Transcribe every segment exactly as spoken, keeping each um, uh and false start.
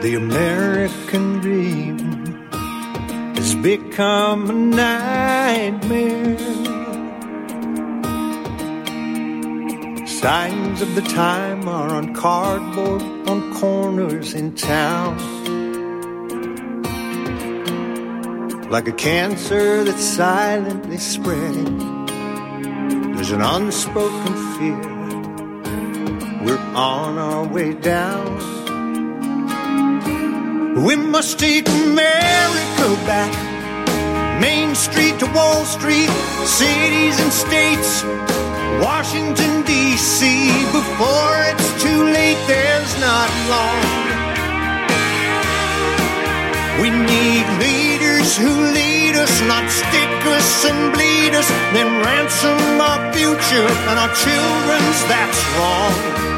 The American dream has become a nightmare. Signs of the time are on cardboard on corners in town. Like a cancer that's silently spreading, there's an unspoken fear. We're on our way down. We must take America back. Main Street to Wall Street, cities and states, Washington, D C Before it's too late, there's not long. We need leaders who lead us, not stick us and bleed us, then ransom our future and our children's, that's wrong.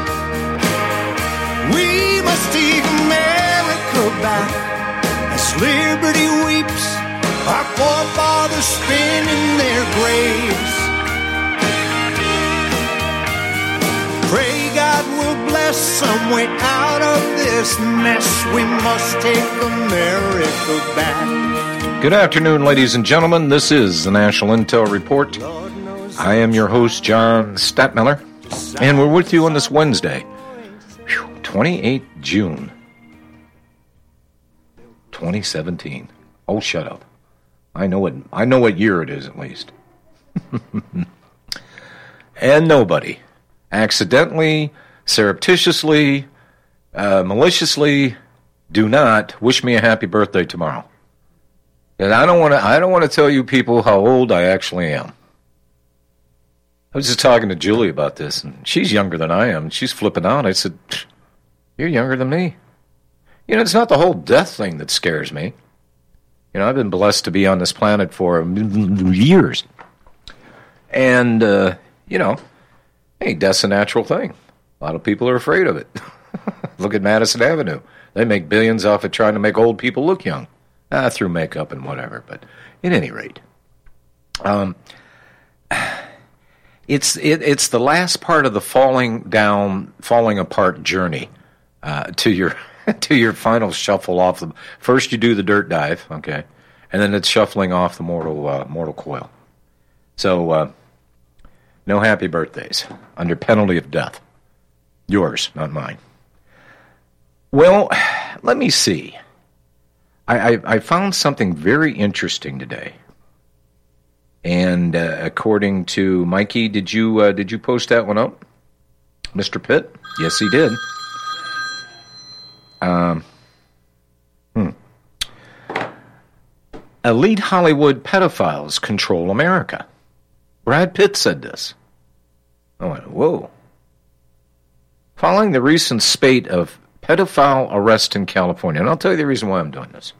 We must take America back as liberty weeps, our forefathers spin in their graves. Pray God will bless some way out of this mess. We must take America back. Good afternoon, ladies and gentlemen. This is the National Intel Report. I am your host, John Stadtmiller, and we're with you on this Wednesday, twenty-eighth of June, twenty seventeen. Oh, shut up. I know what I know what year it is, at least. And nobody accidentally, surreptitiously, uh, maliciously, do not wish me a happy birthday tomorrow. And I don't want to. I don't want to tell you people how old I actually am. I was just talking to Julie about this, and she's younger than I am. She's flipping out. I said, "You're younger than me." You know, it's not the whole death thing that scares me. You know, I've been blessed to be on this planet for years, and uh, you know. Hey, death's a natural thing. A lot of people are afraid of it. Look at Madison Avenue. They make billions off of trying to make old people look young. Ah, through makeup and whatever. But at any rate, um, it's it, it's the last part of the falling down, falling apart journey uh, to your to your final shuffle off the. First, you do the dirt dive, okay, and then it's shuffling off the mortal uh, mortal coil. So. Uh, No happy birthdays, under penalty of death. Yours, not mine. Well, let me see. I, I, I found something very interesting today. And uh, according to Mikey, did you uh, did you post that one up? Mister Pitt? Yes, he did. Um, hmm. Elite Hollywood pedophiles control America. Brad Pitt said this. I went, whoa. Following the recent spate of pedophile arrests in California, and I'll tell you the reason why I'm doing this.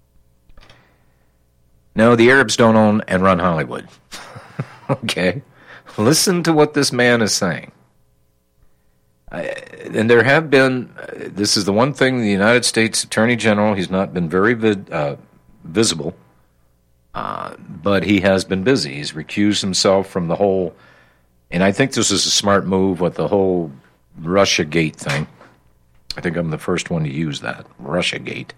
No, the Arabs don't own and run Hollywood. Okay? Listen to what this man is saying. I, and there have been, uh, this is the one thing, the United States Attorney General, he's not been very vid, uh, visible. Uh, but he has been busy. He's recused himself from the whole, and I think this is a smart move with the whole Russiagate thing. I think I'm the first one to use that, Russiagate.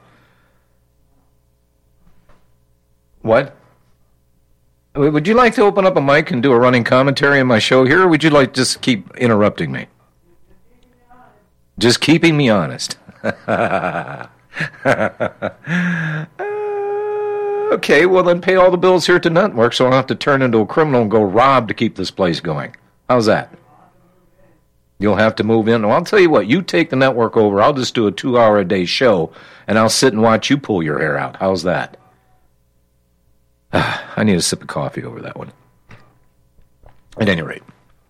What? Would you like to open up a mic and do a running commentary on my show here, or would you like to just keep interrupting me? Just keeping me honest. Okay, well then pay all the bills here at the network so I don't have to turn into a criminal and go rob to keep this place going. How's that? You'll have to move in. Well, I'll tell you what, you take the network over, I'll just do a two-hour-a-day show, and I'll sit and watch you pull your hair out. How's that? I need a sip of coffee over that one. At any rate.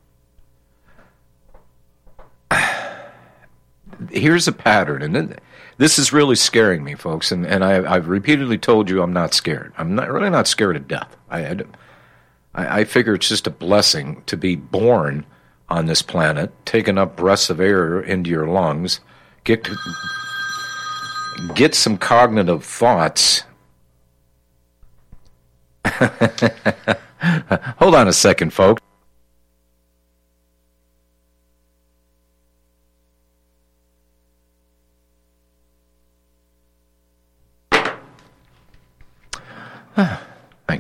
Here's a pattern, and then... This is really scaring me, folks, and, and I, I've repeatedly told you I'm not scared. I'm not really not scared of death. I, I, I figure it's just a blessing to be born on this planet, take enough breaths of air into your lungs, get get some cognitive thoughts. Hold on a second, folks.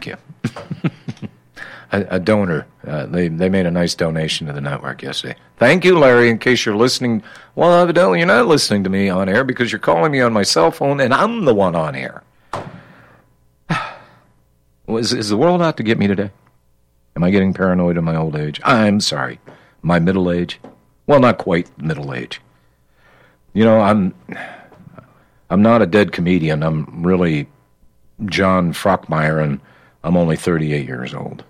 thank you. a, a donor. Uh, they they made a nice donation to the network yesterday. Thank you, Larry. In case you're listening, well, evidently you're not listening to me on air because you're calling me on my cell phone, and I'm the one on air. is, is the world out to get me today? Am I getting paranoid in my old age? I'm sorry. My middle age? Well, not quite middle age. You know, I'm I'm not a dead comedian. I'm really John Frockmeyer, and I'm only thirty-eight years old.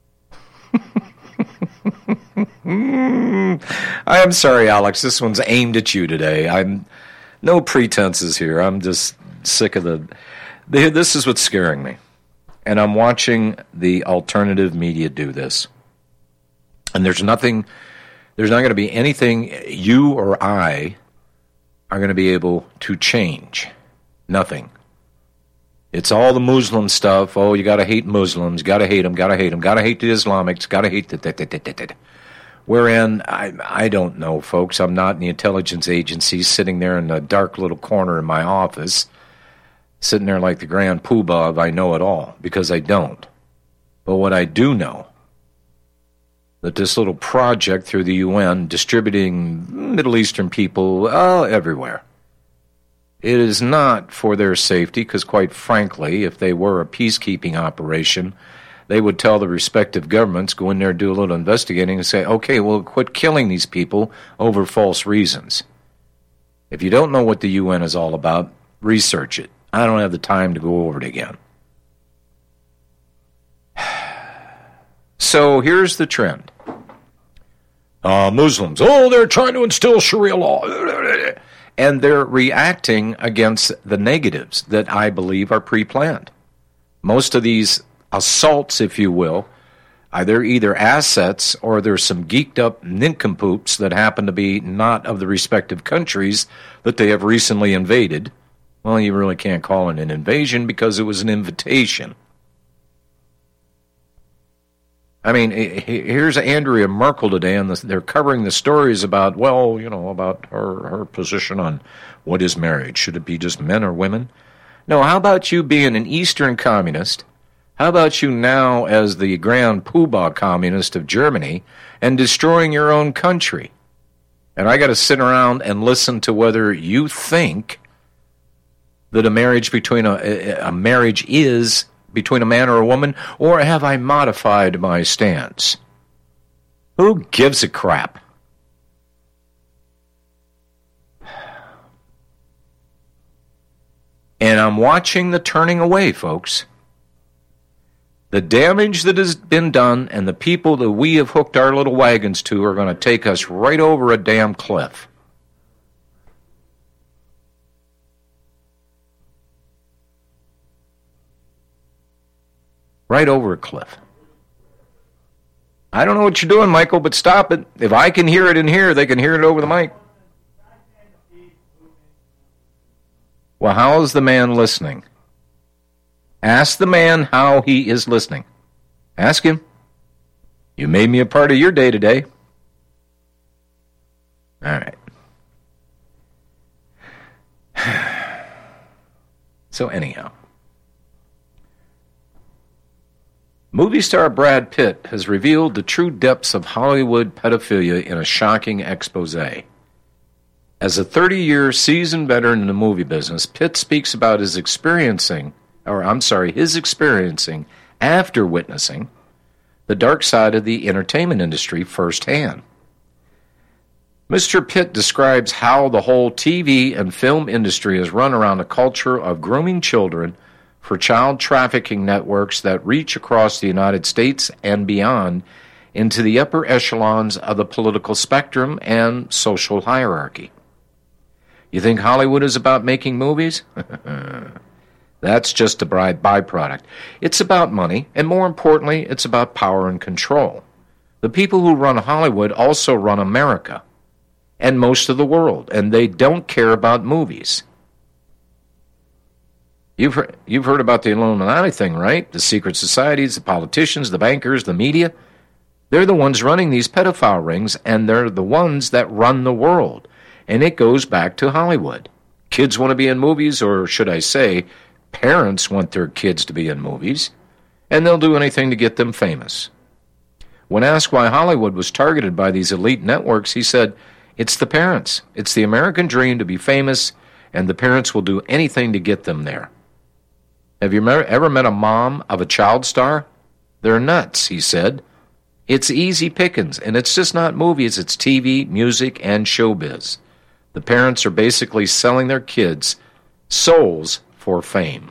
I'm sorry, Alex. This one's aimed at you today. I'm no pretenses here. I'm just sick of the, the... This is what's scaring me. And I'm watching the alternative media do this. And there's nothing... There's not going to be anything you or I are going to be able to change. Nothing. It's all the Muslim stuff. Oh, you got to hate Muslims. Got to hate them. Got to hate them. Got to hate the Islamics. Got to hate the... Wherein, I I don't know, folks. I'm not in the intelligence agency sitting there in a dark little corner in my office, sitting there like the grand poobah of I know it all, because I don't. But what I do know, that this little project through the U N distributing Middle Eastern people uh, everywhere, it is not for their safety, because quite frankly, if they were a peacekeeping operation, they would tell the respective governments, go in there, do a little investigating, and say, okay, well, quit killing these people over false reasons. If you don't know what the U N is all about, research it. I don't have the time to go over it again. So here's the trend. Uh, Muslims, oh, they're trying to instill Sharia law. And they're reacting against the negatives that I believe are pre-planned. Most of these assaults, if you will, are either assets or there's some geeked up nincompoops that happen to be not of the respective countries that they have recently invaded. Well, you really can't call it an invasion because it was an invitation. I mean, here's Andrea Merkel today, and they're covering the stories about, well, you know, about her, her position on what is marriage. Should it be just men or women? No, how about you being an Eastern communist? How about you now as the grand poobah communist of Germany and destroying your own country? And I got to sit around and listen to whether you think that a marriage between a, a marriage is between a man or a woman, or have I modified my stance? Who gives a crap? And I'm watching the turning away, folks. The damage that has been done and the people that we have hooked our little wagons to are going to take us right over a damn cliff. Right over a cliff. I don't know what you're doing, Michael, but stop it. If I can hear it in here, they can hear it over the mic. Well, how is the man listening? Ask the man how he is listening. Ask him. You made me a part of your day today. All right. So anyhow, movie star Brad Pitt has revealed the true depths of Hollywood pedophilia in a shocking expose. As a thirty-year seasoned veteran in the movie business, Pitt speaks about his experiencing, or I'm sorry, his experiencing after witnessing the dark side of the entertainment industry firsthand. Mister Pitt describes how the whole T V and film industry is run around a culture of grooming children for child trafficking networks that reach across the United States and beyond into the upper echelons of the political spectrum and social hierarchy. You think Hollywood is about making movies? That's just a byproduct. It's about money, and more importantly, it's about power and control. The people who run Hollywood also run America and most of the world, and they don't care about movies. You've heard, you've heard about the Illuminati thing, right? The secret societies, the politicians, the bankers, the media. They're the ones running these pedophile rings, and they're the ones that run the world. And it goes back to Hollywood. Kids want to be in movies, or should I say, parents want their kids to be in movies. and they'll do anything to get them famous. When asked why Hollywood was targeted by these elite networks, he said, "It's the parents. It's the American dream to be famous, and the parents will do anything to get them there." Have you ever met a mom of a child star? They're nuts, he said. It's easy pickings, and it's just not movies, it's T V, music, and showbiz. The parents are basically selling their kids' souls for fame.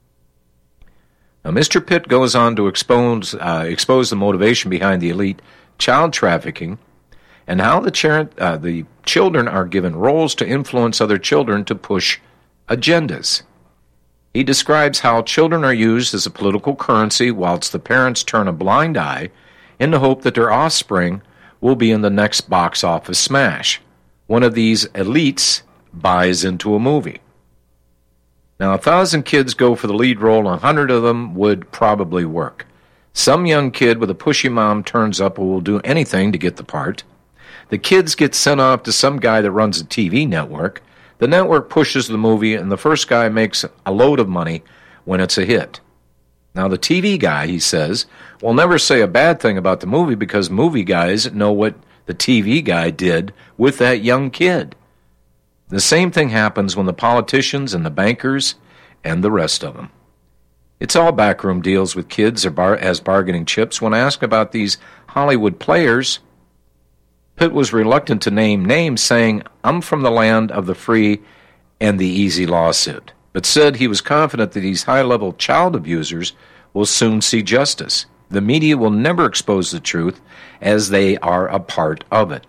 Now, Mister Pitt goes on to expose, uh, expose the motivation behind the elite child trafficking and how the, char- uh, the children are given roles to influence other children to push agendas. He describes how children are used as a political currency whilst the parents turn a blind eye in the hope that their offspring will be in the next box office smash. One of these elites buys into a movie. Now, a thousand kids go for the lead role, and a hundred of them would probably work. Some young kid with a pushy mom turns up and will do anything to get the part. The kids get sent off to some guy that runs a T V network. The network pushes the movie, and the first guy makes a load of money when it's a hit. Now, the T V guy, he says, will never say a bad thing about the movie because movie guys know what the T V guy did with that young kid. The same thing happens when the politicians and the bankers and the rest of them. It's all backroom deals with kids as bargaining chips. When asked about these Hollywood players, Pitt was reluctant to name names, saying, "I'm from the land of the free and the easy lawsuit," but said he was confident that these high-level child abusers will soon see justice. The media will never expose the truth, as they are a part of it.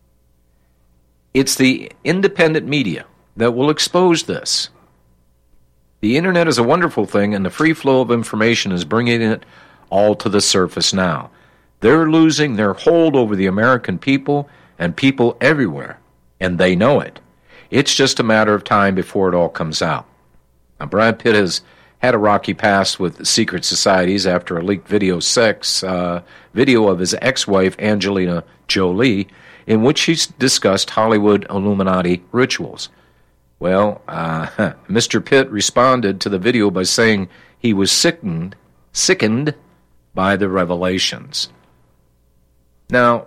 It's the independent media that will expose this. The internet is a wonderful thing, and the free flow of information is bringing it all to the surface now. They're losing their hold over the American people and people everywhere, and they know it. It's just a matter of time before it all comes out. Now, Brad Pitt has had a rocky past with secret societies after a leaked video sex uh, video of his ex-wife Angelina Jolie, in which he discussed Hollywood Illuminati rituals. Well, uh, Mister Pitt responded to the video by saying he was sickened, sickened by the revelations. Now,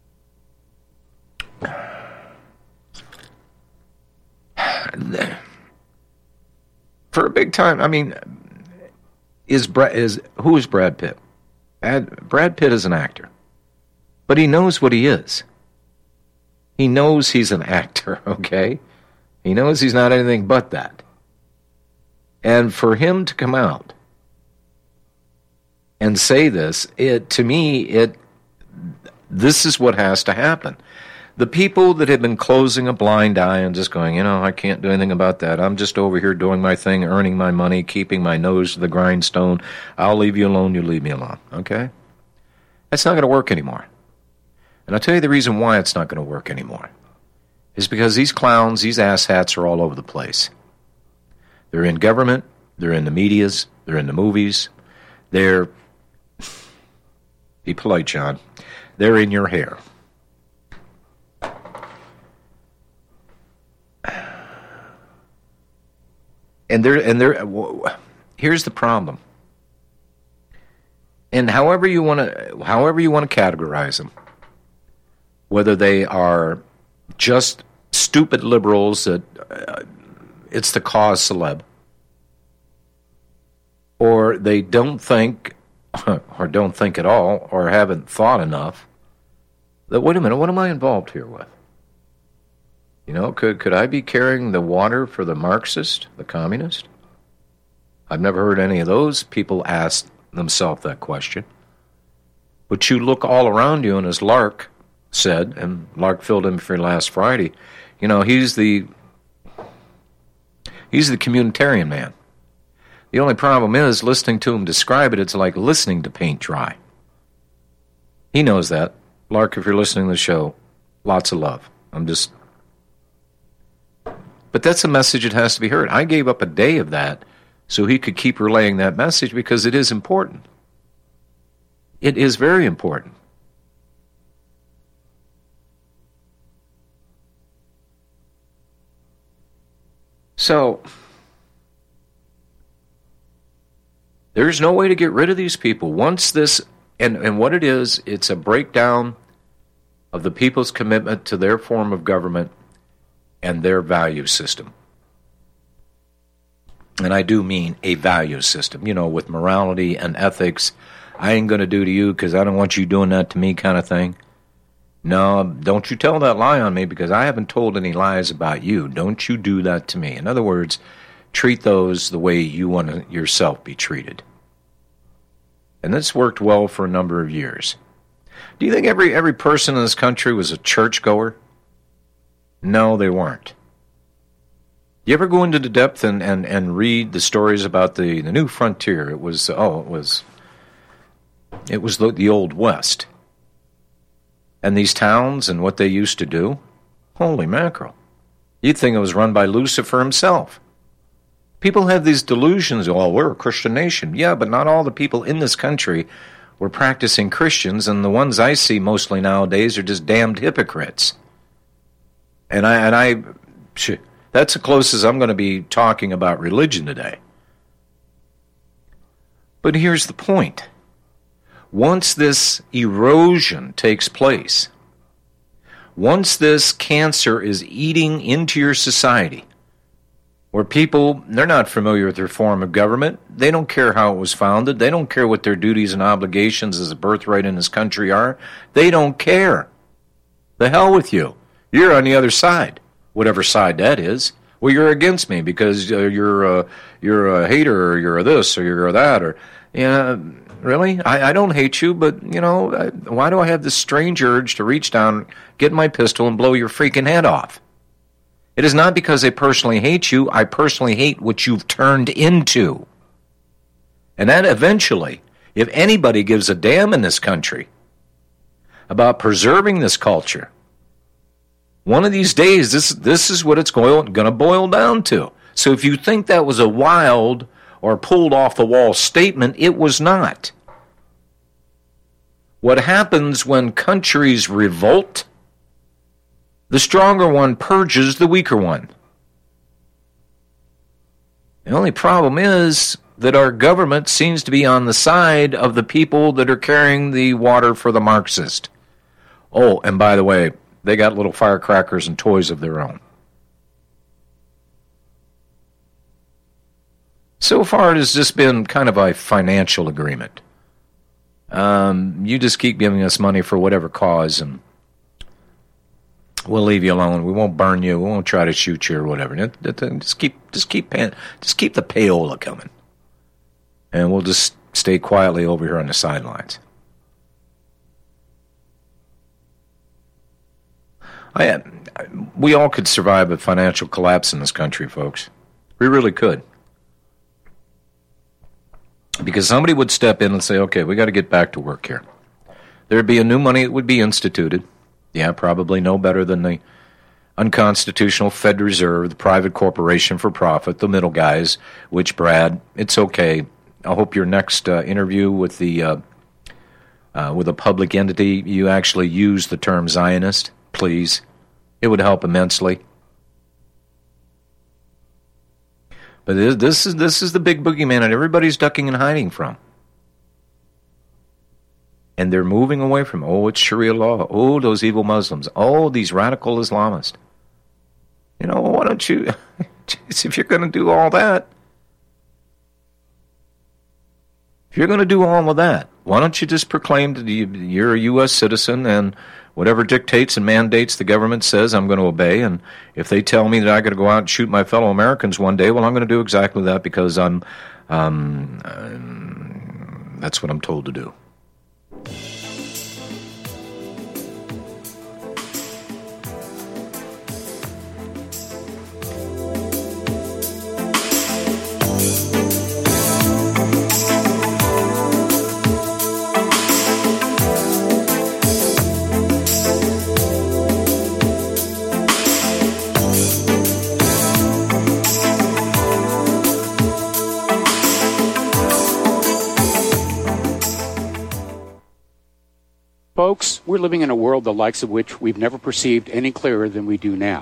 for a big time, I mean, is Brad, is who is Brad Pitt? Brad, Brad Pitt is an actor, but he knows what he is. He knows he's an actor, okay? He knows he's not anything but that. And for him to come out and say this, it to me, it this is what has to happen. The people that have been closing a blind eye and just going, you know, I can't do anything about that. I'm just over here doing my thing, earning my money, keeping my nose to the grindstone. I'll leave you alone, you leave me alone, okay? That's not going to work anymore. And I'll tell you the reason why it's not going to work anymore is because these clowns, these asshats are all over the place. They're in government, they're in the medias, they're in the movies, they're, be polite, John, they're in your hair. And they're, and they're, here's the problem. And however you want to, however you want to categorize them, whether they are just stupid liberals that uh, it's the cause celeb, or they don't think, or don't think at all, or haven't thought enough, that, wait a minute, what am I involved here with? You know, could could I be carrying the water for the Marxist, the communist? I've never heard any of those people ask themselves that question. But you look all around you, and as Lark said, and Lark filled in for last Friday, you know, he's the he's the communitarian man. The only problem is, listening to him describe it, it's like listening to paint dry. He knows that. Lark, if you're listening to the show, lots of love. I'm just... But that's a message that has to be heard. I gave up a day of that so he could keep relaying that message because it is important. It is very important. So, There's no way to get rid of these people. Once this, and, and what it is, it's a breakdown of the people's commitment to their form of government and their value system. And I do mean a value system, you know, with morality and ethics. I ain't going to do to you because I don't want you doing that to me kind of thing. No, don't you tell that lie on me because I haven't told any lies about you. Don't you do that to me. In other words, treat those the way you want to yourself be treated. And this worked well for a number of years. Do you think every every person in this country was a churchgoer? No, they weren't. You ever go into the depth and, and, and read the stories about the, the new frontier? It was, oh, it was, it was the, the Old West. And these towns and what they used to do, holy mackerel. You'd think it was run by Lucifer himself. People have these delusions, oh, we're a Christian nation. Yeah, but not all the people in this country were practicing Christians, and the ones I see mostly nowadays are just damned hypocrites. And I, and I, that's the closest I'm going to be talking about religion today. But here's the point. Once this erosion takes place, once this cancer is eating into your society, where people, they're not familiar with their form of government, they don't care how it was founded, they don't care what their duties and obligations as a birthright in this country are, they don't care. The hell with you. You're on the other side, whatever side that is. Well, you're against me because uh, you're, uh, you're a hater, or you're a this, or you're a that, or, yeah, really? I, I don't hate you, but, you know, I, why do I have this strange urge to reach down, get my pistol, and blow your freaking head off? It is not because I personally hate you. I personally hate what you've turned into. And that eventually, if anybody gives a damn in this country about preserving this culture, one of these days, this, this is what it's going, going to boil down to. So if you think that was a wild or pulled off the wall statement, it was not. What happens when countries revolt? The stronger one purges the weaker one. The only problem is that our government seems to be on the side of the people that are carrying the water for the Marxist. Oh, and by the way, they got little firecrackers and toys of their own. So far, it has just been kind of a financial agreement. Um, you just keep giving us money for whatever cause, and we'll leave you alone. We won't burn you. We won't try to shoot you or whatever. Just keep, just keep, paying, just keep the payola coming, and we'll just stay quietly over here on the sidelines. I, we all could survive a financial collapse in this country, folks. We really could. Because somebody would step in and say, okay, we got to get back to work here. There'd be a new money that would be instituted. Yeah, probably no better than the unconstitutional Fed Reserve, the private corporation for profit, the middle guys, which, Brad, it's okay. I hope your next uh, interview with the uh, uh, with a public entity, you actually use the term Zionist, please. It would help immensely. But this is this is the big boogeyman that everybody's ducking and hiding from. And they're moving away from, oh, it's Sharia law. Oh, those evil Muslims. Oh, these radical Islamists. You know, why don't you, if you're going to do all that, if you're going to do all of that, why don't you just proclaim that you're a U S citizen and whatever dictates and mandates the government says, I'm going to obey. And if they tell me that I got to go out and shoot my fellow Americans one day, well, I'm going to do exactly that because I'm, um, um, that's what I'm told to do. Folks, we're living in a world the likes of which we've never perceived any clearer than we do now. The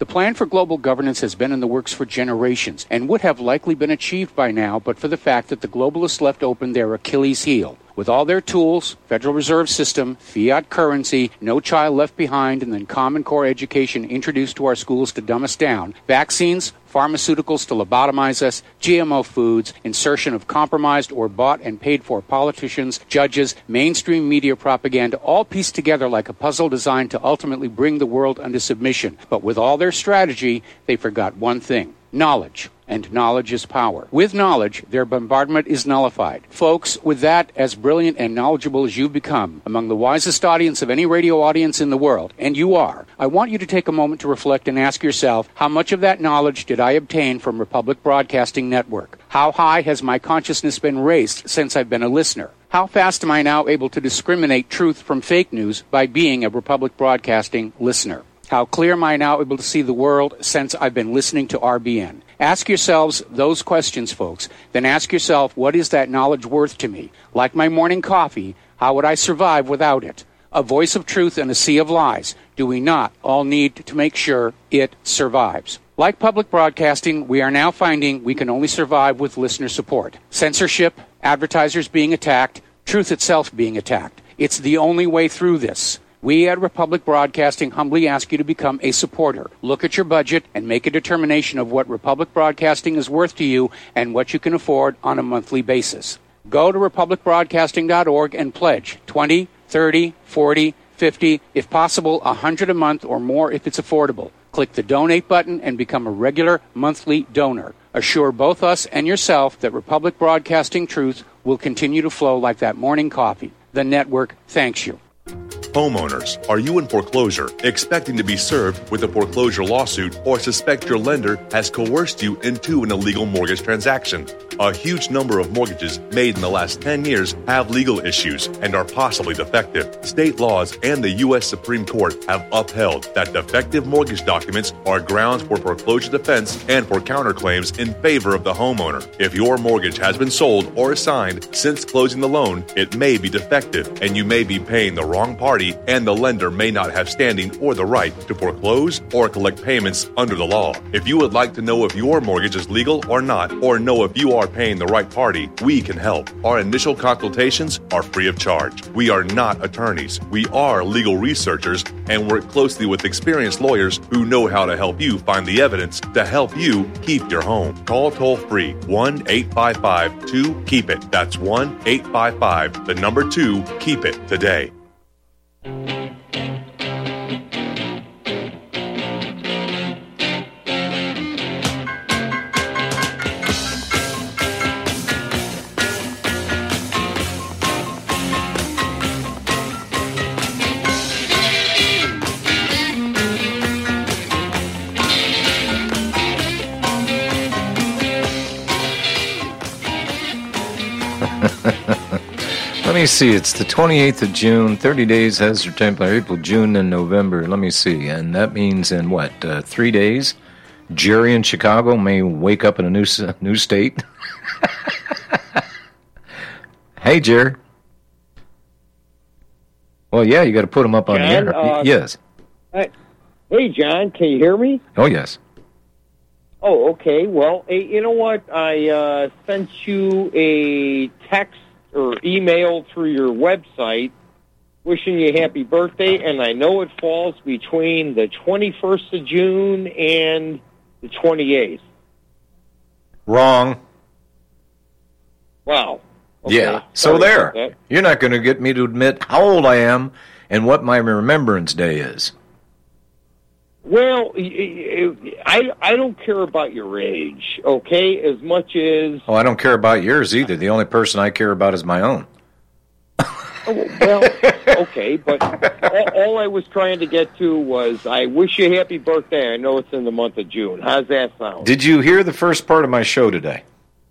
The plan for global governance has been in the works for generations and would have likely been achieved by now but for the fact that the globalists left open their Achilles heel. With all their tools, Federal Reserve System, fiat currency, no child left behind, and then Common Core education introduced to our schools to dumb us down, vaccines, pharmaceuticals to lobotomize us, G M O foods, insertion of compromised or bought and paid for politicians, judges, mainstream media propaganda, all pieced together like a puzzle designed to ultimately bring the world under submission. But with all their strategy, they forgot one thing: knowledge. And knowledge is power. With knowledge, their bombardment is nullified. Folks, with that, as brilliant and knowledgeable as you've become, among the wisest audience of any radio audience in the world, and you are, I want you to take a moment to reflect and ask yourself, how much of that knowledge did I obtain from Republic Broadcasting Network? How high has my consciousness been raised since I've been a listener? How fast am I now able to discriminate truth from fake news by being a Republic Broadcasting listener? How clear am I now able to see the world since I've been listening to R B N? Ask yourselves those questions, folks. Then ask yourself, what is that knowledge worth to me? Like my morning coffee, how would I survive without it? A voice of truth in a sea of lies. Do we not all need to make sure it survives? Like public broadcasting, we are now finding we can only survive with listener support. Censorship, advertisers being attacked, truth itself being attacked. It's the only way through this. We at Republic Broadcasting humbly ask you to become a supporter. Look at your budget and make a determination of what Republic Broadcasting is worth to you and what you can afford on a monthly basis. Go to republic broadcasting dot org and pledge twenty, thirty, forty, fifty, if possible one hundred a month or more if it's affordable. Click the donate button and become a regular monthly donor. Assure both us and yourself that Republic Broadcasting truth will continue to flow like that morning coffee. The network thanks you. Homeowners, are you in foreclosure, expecting to be served with a foreclosure lawsuit, or suspect your lender has coerced you into an illegal mortgage transaction? A huge number of mortgages made in the last ten years have legal issues and are possibly defective. State laws and the U S Supreme Court have upheld that defective mortgage documents are grounds for foreclosure defense and for counterclaims in favor of the homeowner. If your mortgage has been sold or assigned since closing the loan, it may be defective and you may be paying the wrong party, and the lender may not have standing or the right to foreclose or collect payments under the law. If you would like to know if your mortgage is legal or not, or know if you are paying the right party, we can help. Our initial consultations are free of charge. We are not attorneys. We are legal researchers and work closely with experienced lawyers who know how to help you find the evidence to help you keep your home. Call toll-free one eight five five two keep it. That's one eight five five, the number two, keep it today. Let me see, it's the twenty-eighth of June, thirty days has their time, April, June, and November. Let me see, and that means in what, uh, three days, Jerry in Chicago may wake up in a new new state. Hey, Jerry. Well, yeah, you got to put them up on John, the air. uh, Yes. Hey, John, can you hear me? Oh, yes. Oh, okay. Well, hey, you know what? I uh, sent you a text or email through your website wishing you a happy birthday, and I know it falls between the twenty-first of June and the twenty-eighth. Wrong. Wow. Okay. Yeah, so Sorry there. about that. You're not going to get me to admit how old I am and what my Remembrance Day is. Well, I, I don't care about your age, okay, as much as... Oh, I don't care about yours either. The only person I care about is my own. Oh, well, okay, but all, all I was trying to get to was I wish you a happy birthday. I know it's in the month of June. How's that sound? Did you hear the first part of my show today?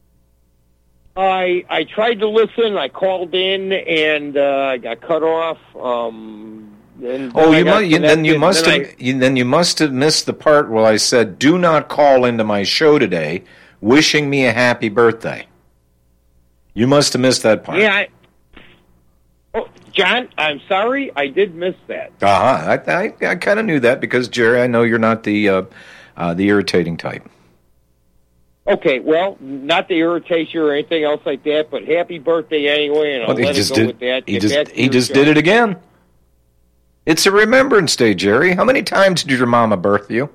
I I tried to listen. I called in, and uh, I got cut off. Um, and Oh, I you got must. You, then you connected, must and have. You, then you must have missed the part where I said, "Do not call into my show today, wishing me a happy birthday." You must have missed that part. I, yeah. I, oh, John, I'm sorry, I did miss that. Uh-huh. I, I, I kind of knew that because, Jerry, I know you're not the uh, uh, the irritating type. Okay, well, not to irritate you or anything else like that, but happy birthday anyway, and I'll well, let it go did, with that. He Get just, back to he your just show. did it again. It's a Remembrance Day, Jerry. How many times did your mama birth you?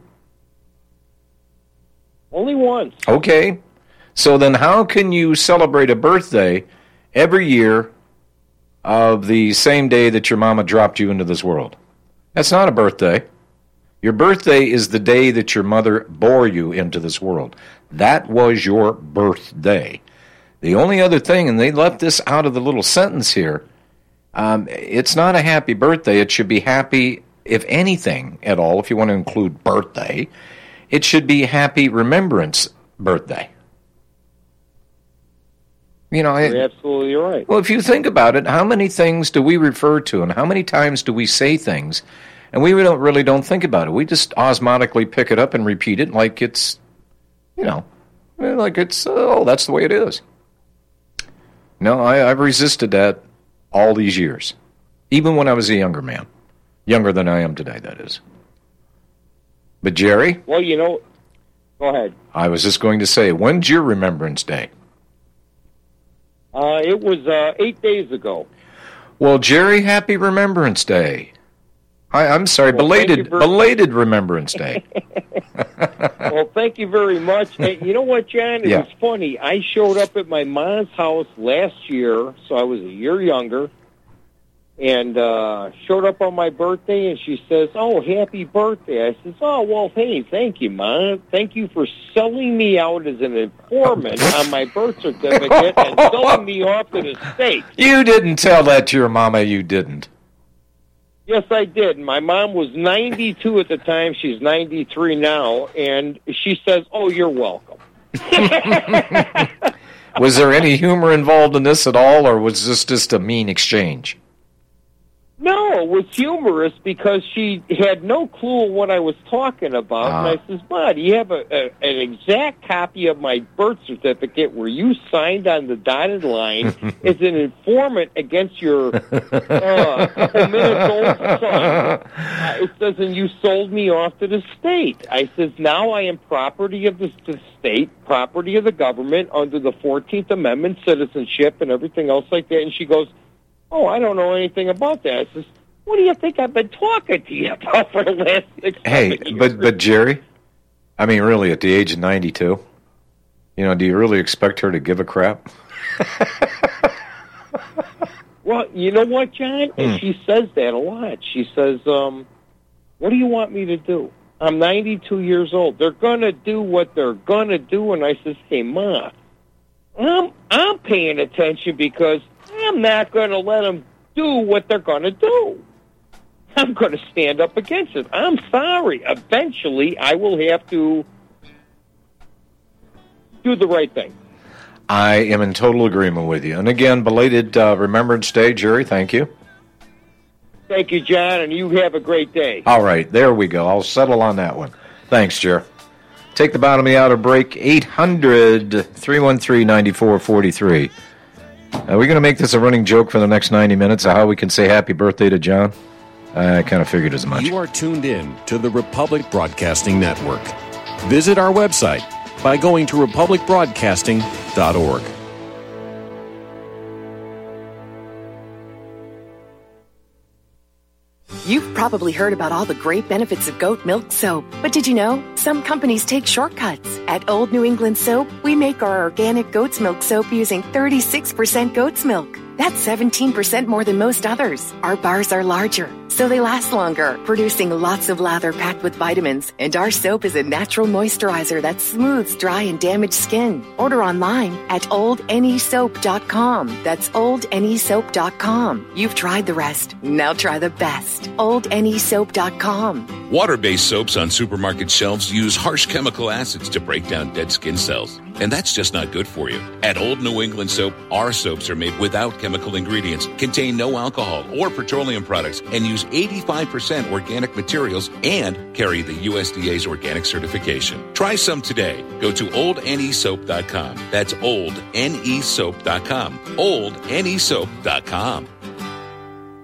Only once. Okay. So then how can you celebrate a birthday every year of the same day that your mama dropped you into this world? That's not a birthday. Your birthday is the day that your mother bore you into this world. That was your birthday. The only other thing, and they left this out of the little sentence here, um, it's not a happy birthday. It should be happy, if anything at all, if you want to include birthday, it should be happy remembrance birthday. You know, You're it, absolutely right. well, if you think about it, how many things do we refer to, and how many times do we say things, and we don't really don't think about it? We just osmotically pick it up and repeat it like it's, you know, like it's, oh, that's the way it is. No, I, I've resisted that all these years, even when I was a younger man, younger than I am today, that is. But Jerry? Well, you know, go ahead. I was just going to say, when's your Remembrance Day? Uh, it was uh, eight days ago. Well, Jerry, happy Remembrance Day. I, I'm sorry, Well, belated very- belated Remembrance Day. Well, thank you very much. And you know what, John? It Yeah. was funny. I showed up at my mom's house last year, so I was a year younger, and uh, showed up on my birthday, and she says, "Oh, happy birthday." I says, "Oh, well, hey, thank you, Mom. Thank you for selling me out as an informant on my birth certificate and selling me off to the state." You didn't tell that to your mama, you didn't. Yes, I did. My mom was ninety-two at the time. She's ninety-three now, and she says, "Oh, you're welcome." Was there any humor involved in this at all, or was this just a mean exchange? No, it was humorous because she had no clue what I was talking about. Ah. And I says, "Ma, do you have a, a, an exact copy of my birth certificate where you signed on the dotted line as an informant against your uh, couple minutes old son? Uh, it says, and you sold me off to the state." I says, "Now I am property of the, the state, property of the government under the fourteenth Amendment, citizenship, and everything else like that." And she goes, "Oh, I don't know anything about that." I says, "What do you think I've been talking to you about for the last six Hey, seven years?" but but Jerry, I mean, really, at the age of ninety-two, you know, do you really expect her to give a crap? Well, you know what, John? And Hmm. she says that a lot. She says, um, "What do you want me to do? I'm ninety-two years old. They're going to do what they're going to do." And I says, "Hey, Ma, I'm, I'm paying attention because I'm not going to let them do what they're going to do. I'm going to stand up against it. I'm sorry. Eventually, I will have to do the right thing." I am in total agreement with you. And again, belated uh, Remembrance Day, Jerry, thank you. Thank you, John, and you have a great day. All right, there we go. I'll settle on that one. Thanks, Jerry. Take the bottom of the outer break, eight hundred, three one three, nine four four three. Are we going to make this a running joke for the next ninety minutes of how we can say happy birthday to John? I kind of figured as much. You are tuned in to the Republic Broadcasting Network. Visit our website by going to republic broadcasting dot org. You've probably heard about all the great benefits of goat milk soap, but did you know some companies take shortcuts? At Old New England Soap, we make our organic goat's milk soap using thirty-six percent goat's milk. That's seventeen percent more than most others. Our bars are larger, so they last longer, producing lots of lather packed with vitamins. And our soap is a natural moisturizer that smooths dry and damaged skin. Order online at old n e soap dot com. That's old n e soap dot com. You've tried the rest. Now try the best. old n e soap dot com. Water-based soaps on supermarket shelves use harsh chemical acids to break down dead skin cells. And that's just not good for you. At Old New England Soap, our soaps are made without chemical ingredients, contain no alcohol or petroleum products, and use eighty-five percent organic materials and carry the U S D A's organic certification. Try some today. Go to old n e soap dot com. That's old n e soap dot com. old n e soap dot com.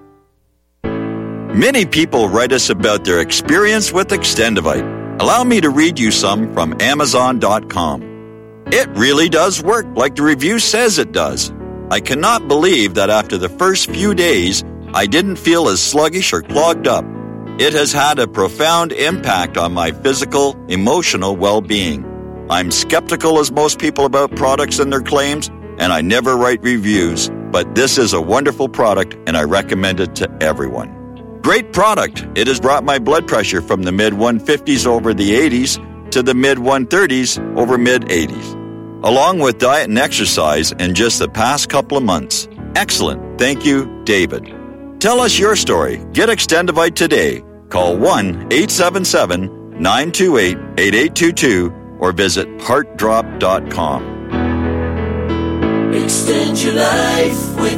Many people write us about their experience with Extendivite. Allow me to read you some from Amazon dot com. It really does work like the review says it does. I cannot believe that after the first few days, I didn't feel as sluggish or clogged up. It has had a profound impact on my physical, emotional well-being. I'm skeptical as most people about products and their claims, and I never write reviews, but this is a wonderful product and I recommend it to everyone. Great product. It has brought my blood pressure from the mid one fifties over the eighties to the mid one thirties over mid eighties, along with diet and exercise in just the past couple of months. Excellent. Thank you, David. Tell us your story. Get Extendivite today. Call one eight seven seven, nine two eight, eight eight two two or visit heart drop dot com. Extend your life with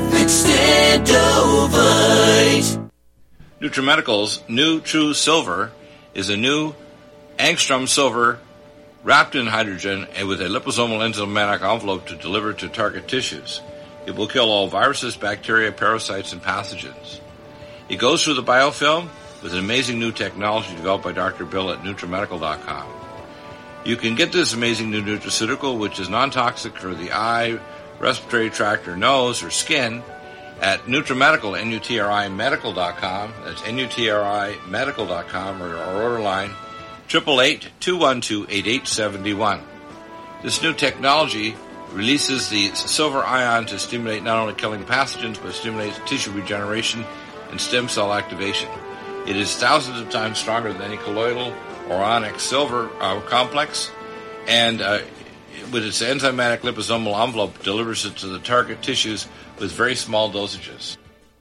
Extendovite. NutriMedical's new True Silver is a new angstrom silver wrapped in hydrogen and with a liposomal enzymatic envelope to deliver to target tissues. It will kill all viruses, bacteria, parasites, and pathogens. It goes through the biofilm with an amazing new technology developed by Doctor Bill at NutriMedical dot com. You can get this amazing new nutraceutical, which is non-toxic for the eye, respiratory tract, or nose, or skin, at NutriMedical, N U T R I medical dot com. That's N U T R I medical dot com, or our order line, eight eight eight, two one two, eight eight seven one. This new technology releases the silver ion to stimulate not only killing pathogens, but stimulates tissue regeneration and stem cell activation. It is thousands of times stronger than any colloidal or onyx silver uh, complex, and uh, with its enzymatic liposomal envelope, delivers it to the target tissues with very small dosages.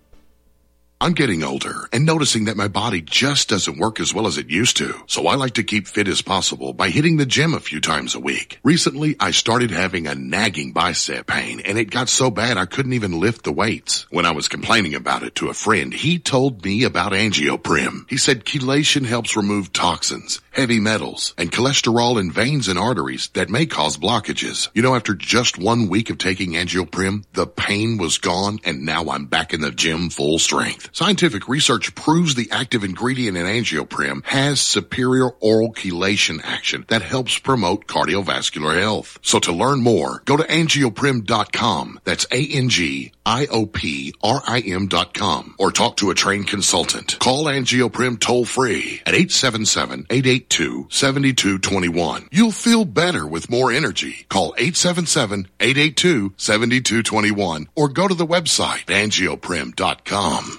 I'm getting older and noticing that my body just doesn't work as well as it used to. So I like to keep fit as possible by hitting the gym a few times a week. Recently, I started having a nagging bicep pain, and it got so bad I couldn't even lift the weights. When I was complaining about it to a friend, he told me about Angioprim. He said chelation helps remove toxins, heavy metals, and cholesterol in veins and arteries that may cause blockages. You know, after just one week of taking Angioprim, the pain was gone, and now I'm back in the gym full strength. Scientific research proves the active ingredient in Angioprim has superior oral chelation action that helps promote cardiovascular health. So to learn more, go to angioprim dot com. That's A N G I O P R I M dot com. Or talk to a trained consultant. Call Angioprim toll free at eight seven seven, eight eight two, seven two two one. You'll feel better with more energy. Call eight seven seven, eight eight two, seven two two one or go to the website angioprim dot com.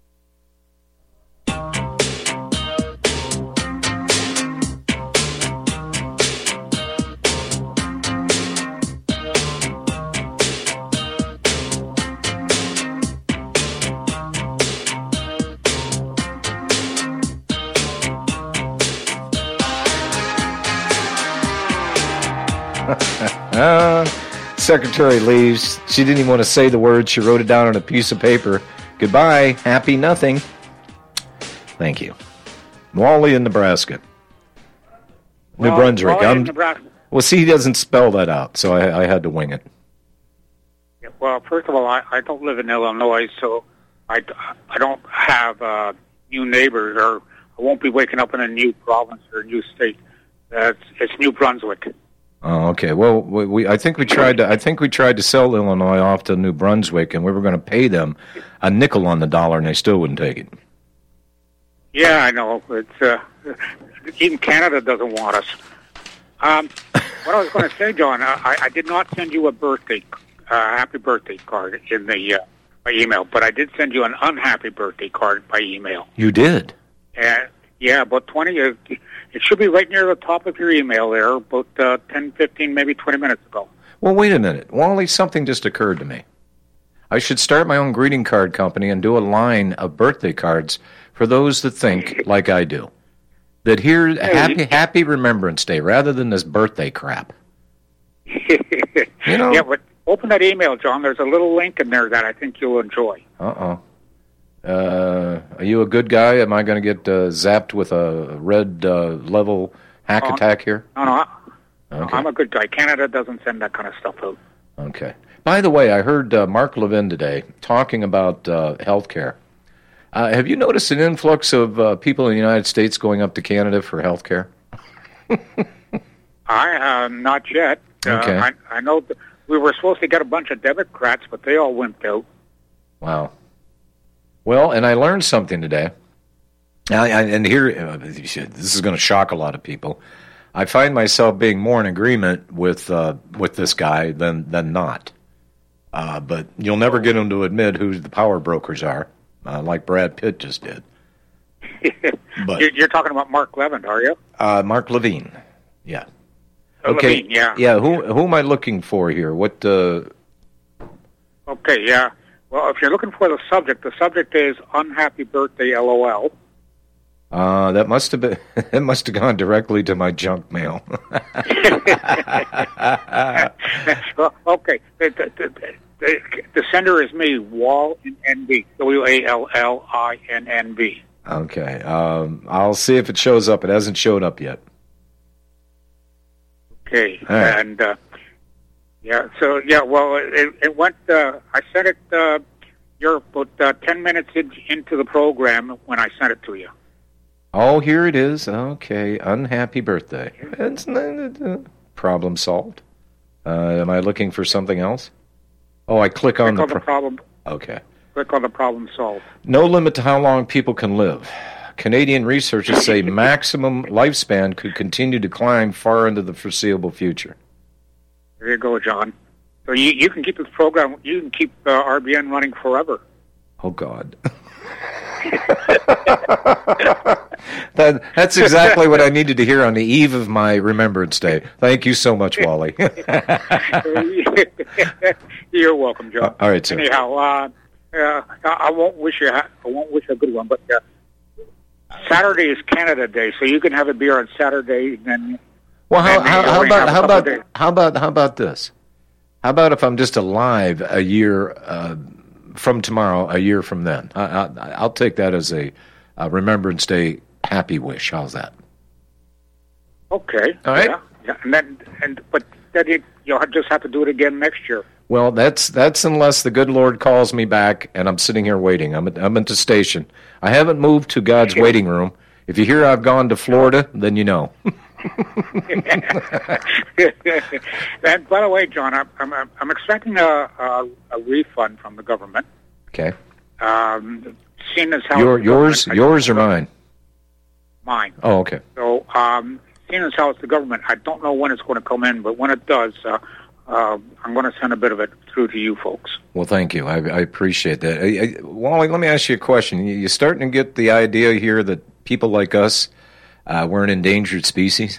uh, secretary leaves. She didn't even want to say the word. She wrote it down on a piece of paper. Goodbye. Happy nothing. Thank you. Wally in Nebraska. New well, Brunswick. Wally I'm, in Nebraska. Well, see, he doesn't spell that out, so I, I had to wing it. Yeah, well, first of all, I, I don't live in Illinois, so I, I don't have uh, new neighbors, or I won't be waking up in a new province or a new state. Uh, it's, it's New Brunswick. Oh, okay. Well, we, we I think we tried to I think we tried to sell Illinois off to New Brunswick, and we were going to pay them a nickel on the dollar, and they still wouldn't take it. Yeah, I know. It's uh, even Canada doesn't want us. Um, what I was going to say, John, I, I did not send you a birthday, uh, happy birthday card in the uh, by email, but I did send you an unhappy birthday card by email. You did? And yeah, about twenty. Uh, it should be right near the top of your email there, about uh, ten, fifteen, maybe twenty minutes ago. Well, wait a minute, Wally. Something just occurred to me. I should start my own greeting card company and do a line of birthday cards for those that think like I do. That here, happy Happy Remembrance Day, rather than this birthday crap. You know? Yeah, but open that email, John. There's a little link in there that I think you'll enjoy. Uh-oh. Uh, are you a good guy? Am I going to get uh, zapped with a red uh, level hack Oh, attack here? No, no, I, Okay. I'm a good guy. Canada doesn't send that kind of stuff out. Okay. By the way, I heard uh, Mark Levin today talking about uh, health care. Uh, have you noticed an influx of uh, people in the United States going up to Canada for health care? I uh, not yet. Okay. Uh, I, I know that we were supposed to get a bunch of Democrats, but they all wimped out. Wow. Well, and I learned something today. I, I, and here, uh, this is going to shock a lot of people. I find myself being more in agreement with uh, with this guy than than not. Uh, but you'll never get him to admit who the power brokers are, uh, like Brad Pitt just did. But you're, you're talking about Mark Levin, are you? Uh, Mark Levine, yeah. Oh, Okay, Levine, yeah. yeah. Who who am I looking for here? What? Uh... Okay, yeah. Well, if you're looking for the subject, the subject is unhappy birthday, LOL. Uh, that must have been. It must have gone directly to my junk mail. Well, okay. The, the, the, the, the sender is me, Wall in N B. W A L L I N N B. Okay. Um, I'll see if it shows up. It hasn't showed up yet. Okay. All right. And, uh, yeah, so, yeah, well, it, it went, uh, I sent it, uh, you're about uh, ten minutes in, into the program when I sent it to you. Oh, here it is. Okay. Unhappy birthday. It's not, uh, problem solved. Uh, am I looking for something else? Oh, I click on Click the, on the pro- problem. Okay. Click on the problem solved. No limit to how long people can live. Canadian researchers say maximum lifespan could continue to climb far into the foreseeable future. There you go, John. So you, you can keep this program, you can keep uh, R B N running forever. Oh, God. that, that's exactly what I needed to hear on the eve of my Remembrance Day. Thank you so much, Wally. You're welcome, John. All right, sir. Anyhow, uh, uh, I won't wish you I won't wish a good one, but uh, Saturday is Canada Day, so you can have a beer on Saturday, and then. Well, how, and how, then how we about have a how couple about days. how about how about this? How about if I'm just alive a year uh, from tomorrow, a year from then? I, I, I'll take that as a, a Remembrance Day happy wish. How's that? Okay. All right. Yeah, yeah. And then and but then you, you'll just have to do it again next year. Well, that's that's unless the good Lord calls me back and I'm sitting here waiting. I'm at, I'm at the station. I haven't moved to God's waiting room. If you hear I've gone to Florida, then you know. And by the way, John, I'm I'm, I'm expecting a, a a refund from the government. Okay. Um, seeing as how Your, the yours, government- yours or mine? Mine. Oh, okay. So, um, seeing as how it's the government, I don't know when it's going to come in, but when it does, uh, uh, I'm going to send a bit of it through to you folks. Well, thank you. I, I appreciate that. I, I, Wally, let me ask you a question. You, you starting to get the idea here that people like us, uh, we're an endangered species?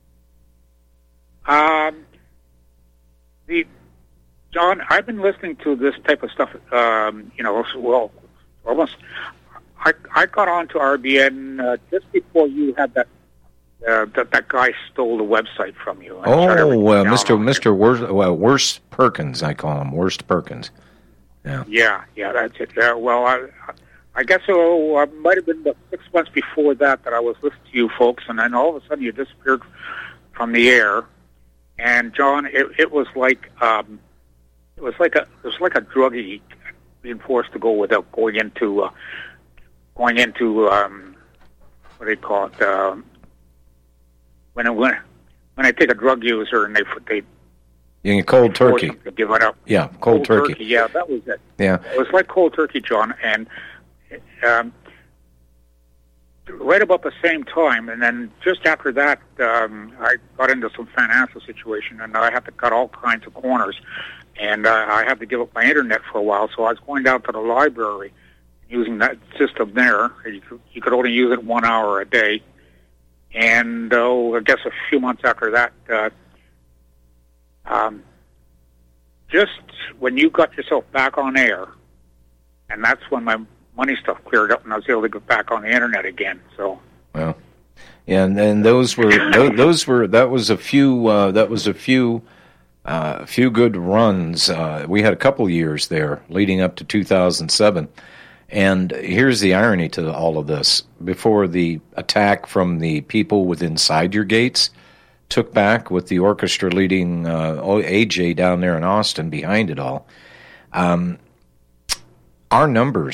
Um, the John, I've been listening to this type of stuff. Um, you know, well, almost. I I got onto R B N uh, just before you had that. Uh, that that guy stole the website from you. and shut everything Oh, uh, down Mister on it. Mister Worst, well, Worst Perkins, I call him Worst Perkins. Yeah. Yeah, yeah, that's it. Uh, well, I, I guess it uh, might have been about six months before that that I was listening to you folks, and then all of a sudden you disappeared from the air. And John, it, it was like um, it was like a it was like a druggie being forced to go without going into uh, going into um, what do they call it? Um, when it, when when I take a drug user and they they You can cold force turkey. them to give it up. Yeah, cold, turkey. Yeah, that was it. Yeah. It was like cold turkey, John, and um, right about the same time, and then just after that, um, I got into some financial situation, and I had to cut all kinds of corners, and uh, I had to give up my internet for a while, so I was going down to the library using that system there. You could, you could only use it one hour a day, and oh, I guess a few months after that, uh, um, just when you got yourself back on air, and that's when my money stuff cleared up, and I was able to get back on the internet again. So, Well, and and those were those, those were that was a few uh, that was a few uh, few good runs. Uh, we had a couple years there leading up to two thousand seven. And here's the irony to all of this: before the attack from the people with inside your gates took back, with the orchestra leading uh, A J down there in Austin behind it all, um, our numbers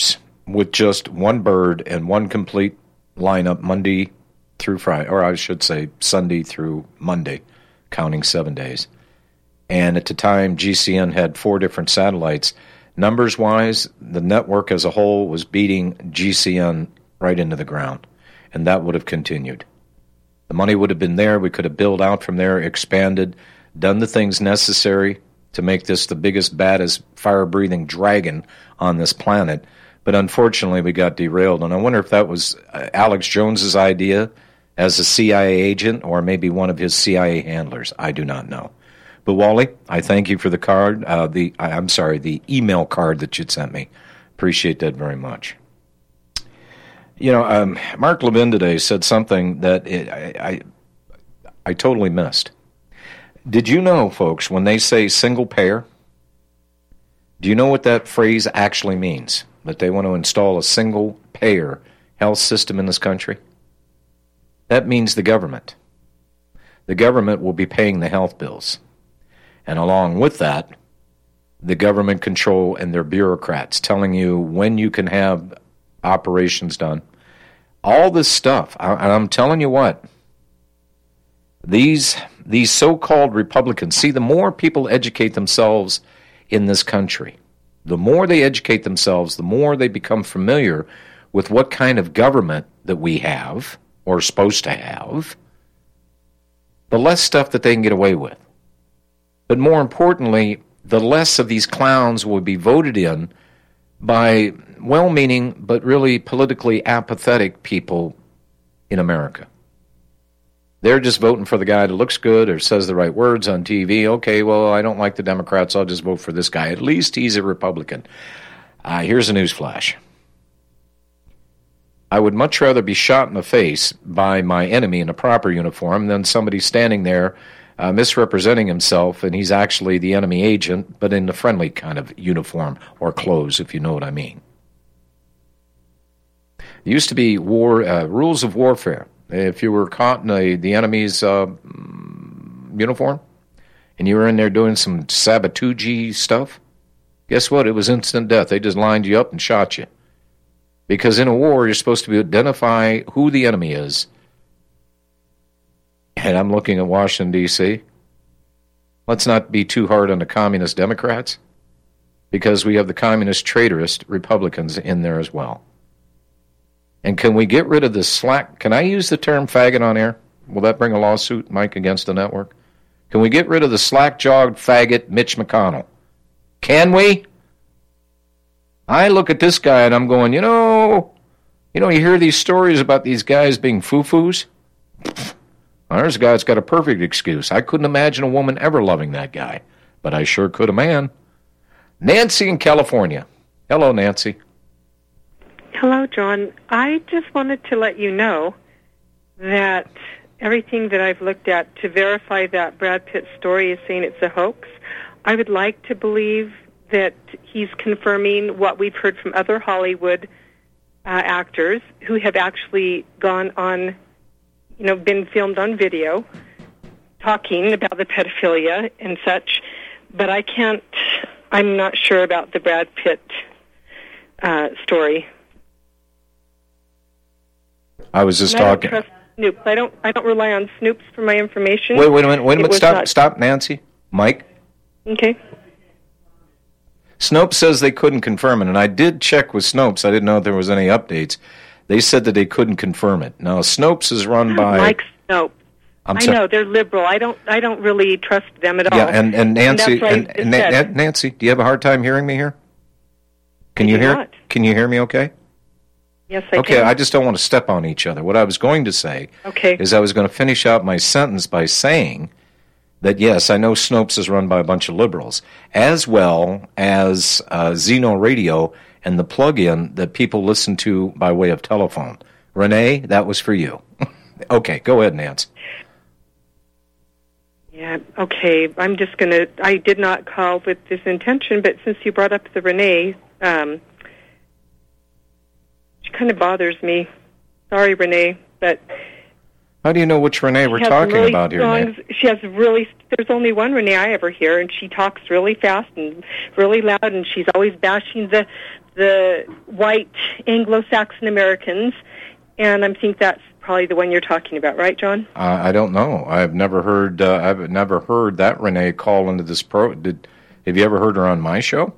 with just one bird and one complete lineup Monday through Friday, or I should say Sunday through Monday, counting seven days. And at the time, G C N had four different satellites. Numbers-wise, the network as a whole was beating G C N right into the ground, and that would have continued. The money would have been there. We could have built out from there, expanded, done the things necessary to make this the biggest, baddest, fire-breathing dragon on this planet. But unfortunately, we got derailed. And I wonder if that was Alex Jones's idea as a C I A agent or maybe one of his C I A handlers. I do not know. But Wally, I thank you for the card, uh, the I'm sorry, the email card that you'd sent me. Appreciate that very much. You know, um, Mark Levin today said something that it, I, I I totally missed. Did you know, folks, when they say single payer, do you know what that phrase actually means? That they want to install a single payer health system in this country? That means the government. The government will be paying the health bills. And along with that, the government control and their bureaucrats telling you when you can have operations done. All this stuff. I, and I'm telling you what, these these so-called Republicans, see, the more people educate themselves in this country, the more they educate themselves, the more they become familiar with what kind of government that we have, or are supposed to have, the less stuff that they can get away with. But more importantly, the less of these clowns will be voted in by well-meaning but really politically apathetic people in America. They're just voting for the guy that looks good or says the right words on T V. Okay, well, I don't like the Democrats, I'll just vote for this guy. At least he's a Republican. Uh, here's a news flash. I would much rather be shot in the face by my enemy in a proper uniform than somebody standing there Uh, misrepresenting himself, and he's actually the enemy agent, but in a friendly kind of uniform or clothes, if you know what I mean. There used to be war uh, rules of warfare. If you were caught in a, the enemy's uh, uniform, and you were in there doing some sabotage stuff, guess what? It was instant death. They just lined you up and shot you. Because in a war, you're supposed to identify who the enemy is. And I'm looking at Washington, D C Let's not be too hard on the communist Democrats, because we have the communist traitorous Republicans in there as well. And can we get rid of this slack? Can I use the term faggot on air? Will that bring a lawsuit, Mike, against the network? Can we get rid of the slack-jawed faggot Mitch McConnell? Can we? I look at this guy and I'm going, you know, you know, you hear these stories about these guys being foo-foos. Well, there's a guy that's got a perfect excuse. I couldn't imagine a woman ever loving that guy, but I sure could a man. Nancy in California. Hello, Nancy. Hello, John. I just wanted to let you know that everything that I've looked at to verify that Brad Pitt story is saying it's a hoax. I would like to believe that he's confirming what we've heard from other Hollywood uh, actors who have actually gone on, you know, been filmed on video talking about the pedophilia and such, but I can't, I'm not sure about the Brad Pitt uh, story. I was just and I talking. Don't trust Snoops. I don't, I don't rely on Snoops for my information. Wait, wait a minute, wait a minute, stop, not... stop, Nancy. Mike? Okay. Snopes says they couldn't confirm it, and I did check with Snopes. I didn't know if there was any updates. They said that they couldn't confirm it. Now, Snopes is run by... Mike Snopes. I'm I sorry. know, they're liberal. I don't I don't really trust them at all. Yeah, and, and Nancy, and, and, and Na- Nancy, do you have a hard time hearing me here? Can I you do hear? not. Can you hear me okay? Yes, I okay, can. I just don't want to step on each other. What I was going to say okay. is I was going to finish out my sentence by saying that, yes, I know Snopes is run by a bunch of liberals, as well as uh, Zeno Radio and the plug-in that people listen to by way of telephone. Renee, that was for you. Okay, go ahead, Nance. Yeah, okay. I'm just going to, I did not call with this intention, but since you brought up the Renee, um, she kind of bothers me. Sorry, Renee, but... How do you know which Renee we're talking really about here, songs, Nate? She has really, there's only one Renee I ever hear, and she talks really fast and really loud, and she's always bashing the the white Anglo-Saxon Americans, and I think that's probably the one you're talking about, right, John? Uh, I don't know. I've never heard. Uh, I've never heard that Renee call into this pro. Did have you ever heard her on my show?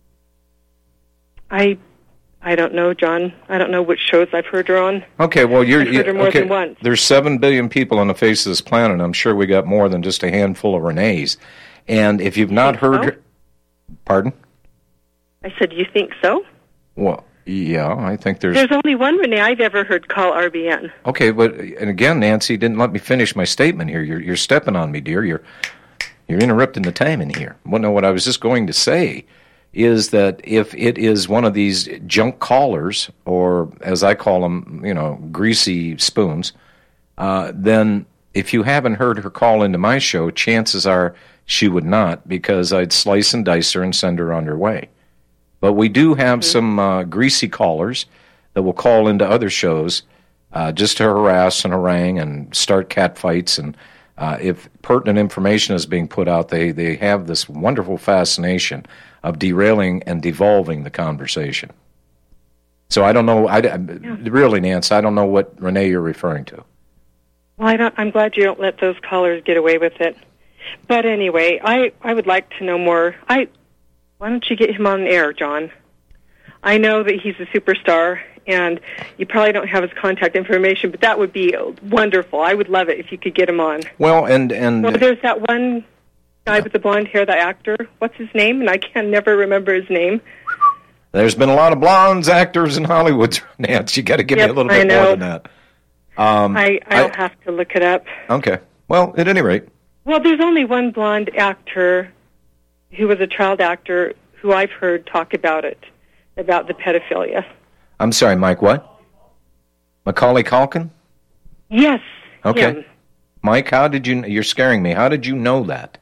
I, I don't know, John. I don't know which shows I've heard her on. Okay, well, you're. I've heard her more okay, than once. There's seven billion people on the face of this planet. I'm sure we got more than just a handful of Renees. And if you've not heard, so? her, pardon? I said, you think so? Well, yeah, I think there's. There's only one Renee I've ever heard call R B N. Okay, but and again, Nancy didn't let me finish my statement here. You're you're stepping on me, dear. You're you're interrupting the timing here. Well, no, what I was just going to say is that if it is one of these junk callers, or as I call them, you know, greasy spoons, uh, then if you haven't heard her call into my show, chances are she would not, because I'd slice and dice her and send her on her way. But we do have mm-hmm. some uh, greasy callers that will call into other shows uh, just to harass and harangue and start cat fights. And uh, if pertinent information is being put out, they, they have this wonderful fascination of derailing and devolving the conversation. So I don't know, I, I, yeah. really, Nance, I don't know what Renee you're referring to. Well, I don't, I'm glad you don't let those callers get away with it. But anyway, I, I would like to know more. I Why don't you get him on air, John? I know that he's a superstar, and you probably don't have his contact information, but that would be wonderful. I would love it if you could get him on. Well, and... and well, there's that one guy with the blonde hair, the actor. What's his name? And I can never remember his name. There's been a lot of blondes actors in Hollywood, Nance. You got to give yep, me a little bit more than that. Um, I, I'll I, have to look it up. Okay. Well, at any rate. Well, there's only one blonde actor who was a child actor who I've heard talk about it, about the pedophilia. I'm sorry, Mike, what? Macaulay Culkin? Yes. Okay. Him. Mike, how did you, you're scaring me. How did you know that?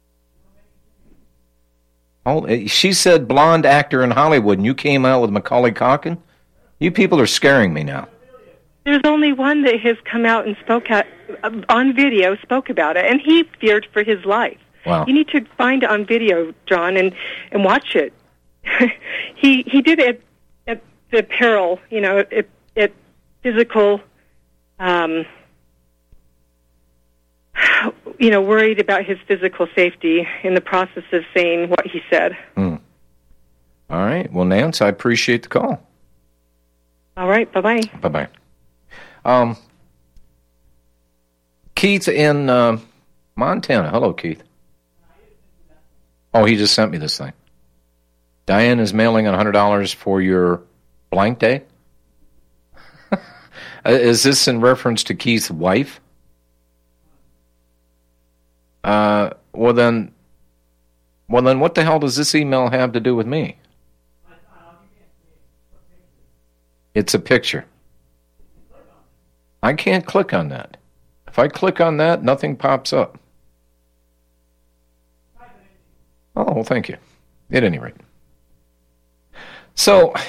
Oh, she said blonde actor in Hollywood, and you came out with Macaulay Culkin? You people are scaring me now. There's only one that has come out and spoke at, on video, spoke about it, and he feared for his life. Wow. You need to find it on video, John, and, and watch it. he he did it at, at the peril, you know, at, at physical, um, you know, worried about his physical safety in the process of saying what he said. Mm. All right. Well, Nance, I appreciate the call. All right. Bye-bye. Bye-bye. Um, Keith in uh, Montana. Hello, Keith. Oh, he just sent me this thing. Diane is mailing one hundred dollars for your blank day. Is this in reference to Keith's wife? Uh, well then, well then, what the hell does this email have to do with me? It's a picture. I can't click on that. If I click on that, nothing pops up. Oh, well, thank you. At any rate. So,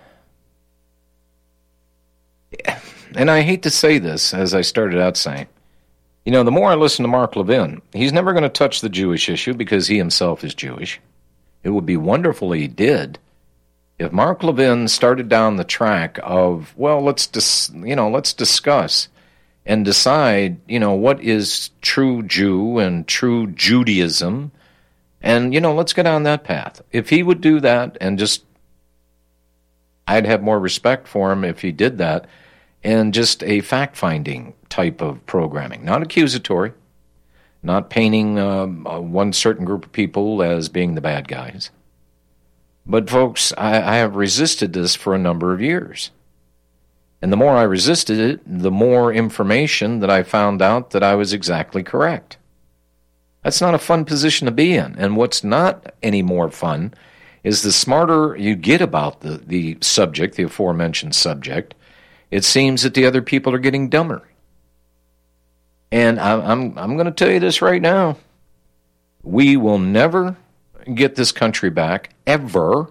and I hate to say this, as I started out saying, you know, the more I listen to Mark Levin, he's never going to touch the Jewish issue because he himself is Jewish. It would be wonderful he did if Mark Levin started down the track of, well, let's dis- you know, let's discuss and decide, you know, what is true Jew and true Judaism, and, you know, let's get on that path. If he would do that and just, I'd have more respect for him if he did that, and just a fact-finding type of programming, not accusatory, not painting um, uh, one certain group of people as being the bad guys. But, folks, I, I have resisted this for a number of years. And the more I resisted it, the more information that I found out that I was exactly correct. That's not a fun position to be in. And what's not any more fun is the smarter you get about the, the subject, the aforementioned subject, it seems that the other people are getting dumber. And I, I'm I'm going to tell you this right now. We will never get this country back, ever,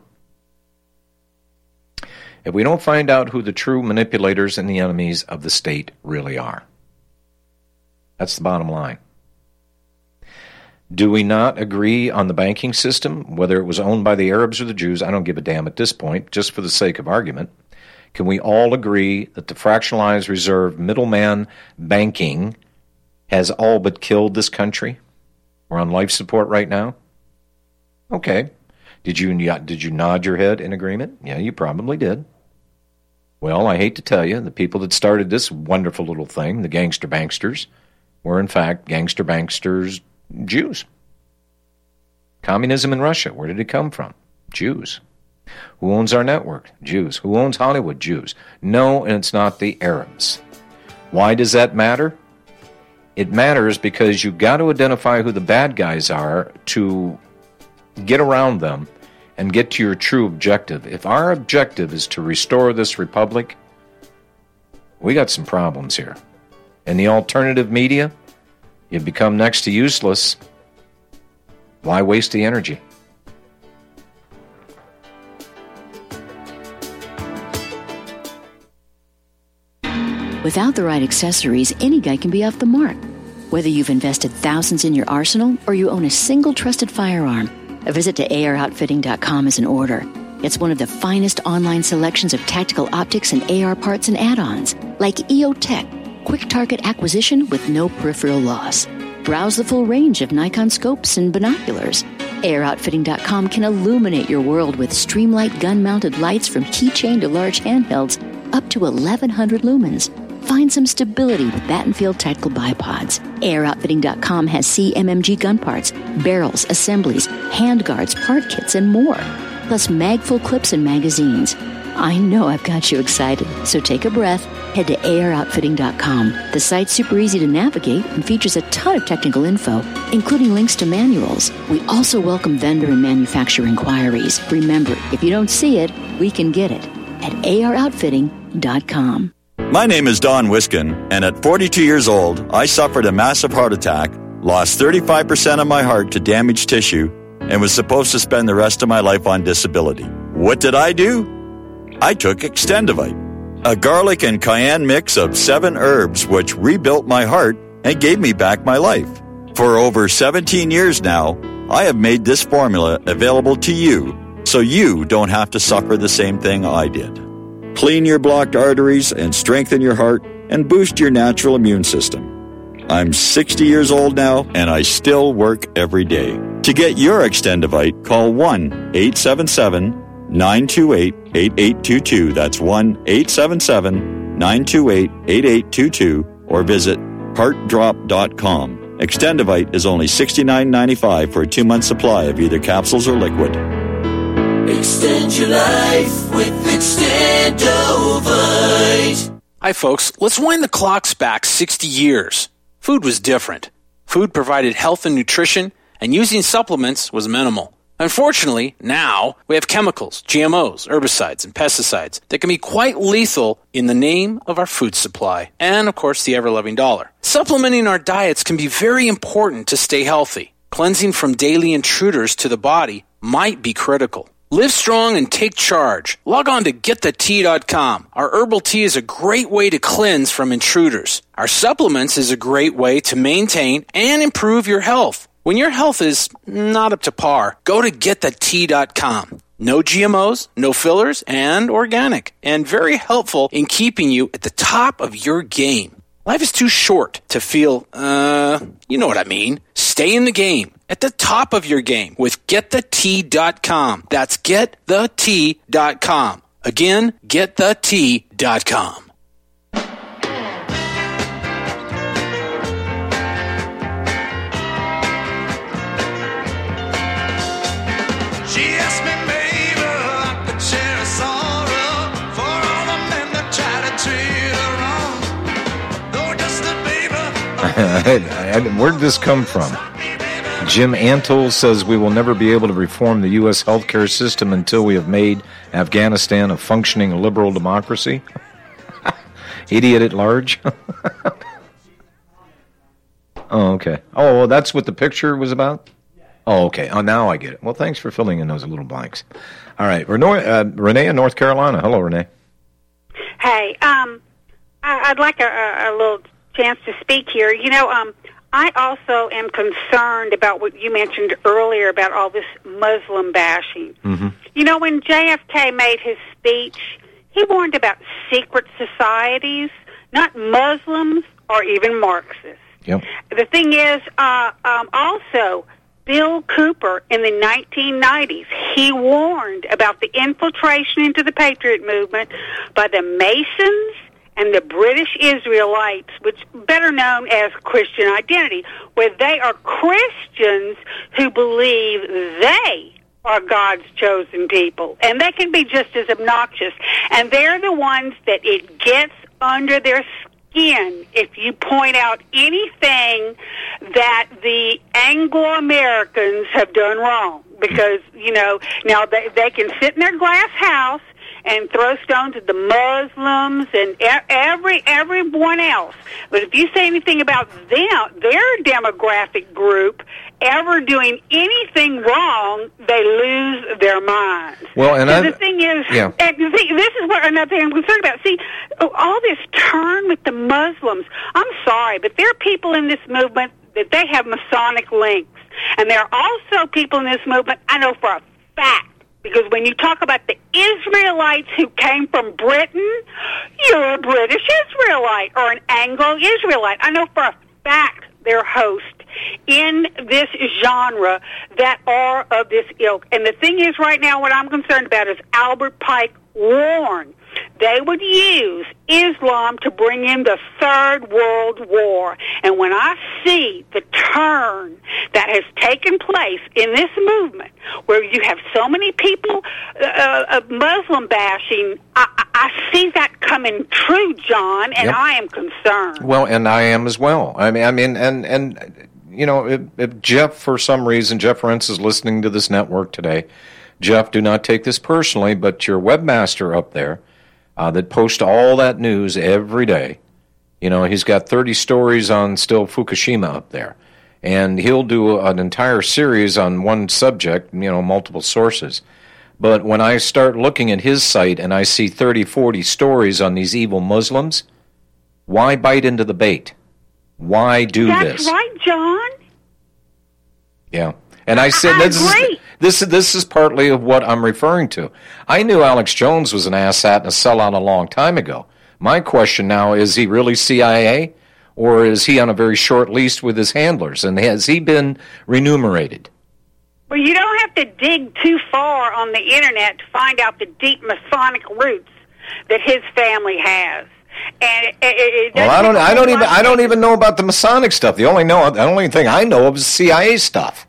if we don't find out who the true manipulators and the enemies of the state really are. That's the bottom line. Do we not agree on the banking system, whether it was owned by the Arabs or the Jews? I don't give a damn at this point, just for the sake of argument. Can we all agree that the fractionalized reserve middleman banking has all but killed this country? We're on life support right now? Okay. Did you did you nod your head in agreement? Yeah, you probably did. Well, I hate to tell you, the people that started this wonderful little thing, the gangster banksters, were in fact gangster banksters Jews. Communism in Russia, where did it come from? Jews. Who owns our network? Jews. Who owns Hollywood? Jews. No, and it's not the Arabs. Why does that matter? It matters because you've got to identify who the bad guys are to get around them and get to your true objective. If our objective is to restore this republic, we got some problems here. And the alternative media, you've become next to useless. Why waste the energy? Without the right accessories, any guy can be off the mark. Whether you've invested thousands in your arsenal or you own a single trusted firearm, a visit to A R outfitting dot com is in order. It's one of the finest online selections of tactical optics and A R parts and add-ons, like E O Tech, quick target acquisition with no peripheral loss. Browse the full range of Nikon scopes and binoculars. A R outfitting dot com can illuminate your world with Streamlight gun-mounted lights from keychain to large handhelds up to eleven hundred lumens. Find some stability with Battenfield Tactical Bipods. A R outfitting dot com has C M M G gun parts, barrels, assemblies, handguards, part kits, and more. Plus magful clips and magazines. I know I've got you excited, so take a breath. Head to A R outfitting dot com. The site's super easy to navigate and features a ton of technical info, including links to manuals. We also welcome vendor and manufacturer inquiries. Remember, if you don't see it, we can get it at A R outfitting dot com. My name is Don Wiskin, and at forty-two years old, I suffered a massive heart attack, lost thirty-five percent of my heart to damaged tissue, and was supposed to spend the rest of my life on disability. What did I do? I took Extendivite, a garlic and cayenne mix of seven herbs which rebuilt my heart and gave me back my life. For over seventeen years now, I have made this formula available to you so you don't have to suffer the same thing I did. Clean your blocked arteries and strengthen your heart and boost your natural immune system. I'm sixty years old now and I still work every day. To get your Extendivite, call one eight seven seven, nine two eight, eight eight two two. That's one eight seven seven, nine two eight, eight eight two two or visit heart drop dot com. Extendivite is only sixty-nine ninety-five for a two-month supply of either capsules or liquid. Extend your life with Extendovite. Hi, folks. Let's wind the clocks back sixty years. Food was different. Food provided health and nutrition, and using supplements was minimal. Unfortunately, now we have chemicals, G M Os, herbicides, and pesticides that can be quite lethal in the name of our food supply and, of course, the ever-loving dollar. Supplementing our diets can be very important to stay healthy. Cleansing from daily intruders to the body might be critical. Live strong and take charge. Log on to get the tea dot com. Our herbal tea is a great way to cleanse from intruders. Our supplements is a great way to maintain and improve your health. When your health is not up to par, go to get the tea dot com. No G M Os, no fillers, and organic. And very helpful in keeping you at the top of your game. Life is too short to feel, uh, you know what I mean. Stay in the game, at the top of your game with get the tea dot com. That's get the tea dot com. Again, get the tea dot com. She asked me, maybe I could share a sorrow for all the men that try to treat her wrong. Though just a baby. Where did this come from? Jim Antle says we will never be able to reform the U S healthcare system until we have made Afghanistan a functioning liberal democracy. Idiot at large. Oh, okay. Oh, well, that's what the picture was about? Oh, okay. Oh, now I get it. Well, thanks for filling in those little blanks. All right. Renee, uh, Renee in North Carolina. Hello, Renee. Hey, um, I, I'd like a, a little chance to speak here. You know, um, I also am concerned about what you mentioned earlier about all this Muslim bashing. Mm-hmm. You know, when J F K made his speech, he warned about secret societies, not Muslims or even Marxists. Yep. The thing is, uh, um, also, Bill Cooper in the nineteen nineties, he warned about the infiltration into the Patriot movement by the Masons and the British Israelites, which better known as Christian Identity, where they are Christians who believe they are God's chosen people. And they can be just as obnoxious. And they're the ones that it gets under their skin if you point out anything that the Anglo-Americans have done wrong. Because, you know, now they, they can sit in their glass house and throw stones at the Muslims and every everyone else. But if you say anything about them, their demographic group, ever doing anything wrong, they lose their minds. Well, and so I, the thing is, yeah. and see, this is what another thing I'm concerned about. See, all this turn with the Muslims. I'm sorry, but there are people in this movement that they have Masonic links, and there are also people in this movement, I know for a fact, because when you talk about the Israelites who came from Britain, you're a British Israelite or an Anglo-Israelite. I know for a fact there are hosts in this genre that are of this ilk. And the thing is right now what I'm concerned about is Albert Pike warned they would use Islam to bring in the Third World War. And when I see the turn that has taken place in this movement, where you have so many people uh, uh, Muslim bashing, I, I see that coming true, John, and yep. I am concerned. Well, and I am as well. I mean, I mean, and and you know, if, if Jeff, for some reason, Jeff Rentz is listening to this network today. Jeff, do not take this personally, but your webmaster up there uh, that posts all that news every day, you know, he's got thirty stories on still Fukushima up there. And he'll do an entire series on one subject, you know, multiple sources. But when I start looking at his site and I see thirty, forty stories on these evil Muslims, why bite into the bait? Why do That's this? That's right, John. Yeah. And I said, I this, is, this, this is partly of what I'm referring to. I knew Alex Jones was an asshat and a sellout a long time ago. My question now, is he really C I A? Or is he on a very short leash with his handlers? And has he been remunerated? Well, you don't have to dig too far on the Internet to find out the deep Masonic roots that his family has. And it, it, it well, I don't, I don't even, I don't even know about the Masonic stuff. The only know, the only thing I know of is C I A stuff.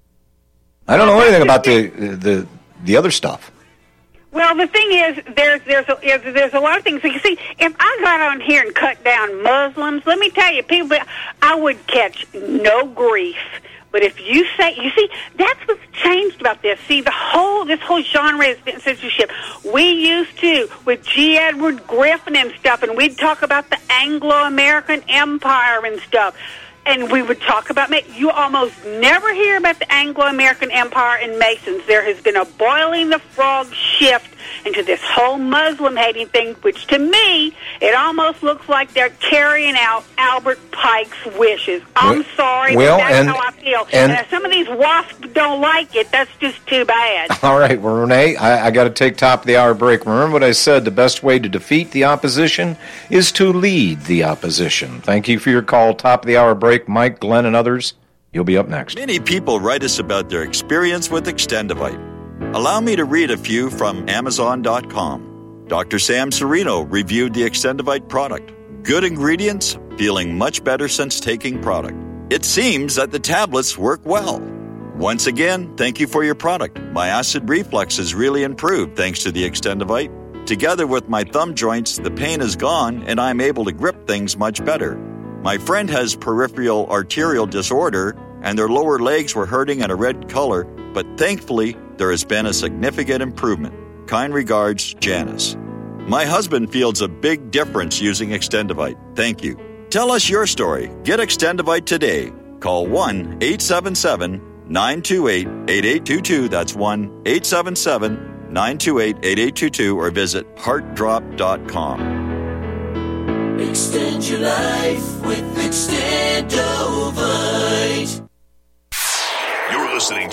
I don't know anything about the the the other stuff. Well, the thing is, there's there's a, is, there's a lot of things. You see, if I got on here and cut down Muslims, let me tell you, people, I would catch no grief. But if you say, you see, that's what's changed about this. See, the whole, this whole genre has been censorship. We used to, with G. Edward Griffin and stuff, and we'd talk about the Anglo-American Empire and stuff. And we would talk about, you almost never hear about the Anglo-American Empire and Masons. There has been a boiling the frog shift into this whole Muslim-hating thing, which to me, it almost looks like they're carrying out Albert Pike's wishes. I'm well, sorry, well, but that's and, how I feel. And, and if some of these wasps don't like it, that's just too bad. All right, well, Renee, I, I got to take top of the hour break. Remember what I said, the best way to defeat the opposition is to lead the opposition. Thank you for your call. Top of the hour break. Mike, Glenn, and others, you'll be up next. Many people write us about their experience with Extendivite. Allow me to read a few from Amazon dot com. Doctor Sam Serino reviewed the Extendivite product. Good ingredients, feeling much better since taking product. It seems that the tablets work well. Once again, thank you for your product. My acid reflux has really improved thanks to the Extendivite. Together with my thumb joints, the pain is gone and I'm able to grip things much better. My friend has peripheral arterial disorder and their lower legs were hurting in a red color, but thankfully, there has been a significant improvement. Kind regards, Janice. My husband feels a big difference using Extendivite. Thank you. Tell us your story. Get Extendivite today. Call one eight seven seven, nine two eight, eight eight two two. That's one eight seven seven, nine two eight, eight eight two two or visit heart drop dot com. Extend your life with Extendovite.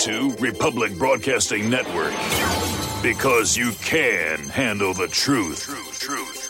to Republic Broadcasting Network. Because you can handle the truth. Truth, truth.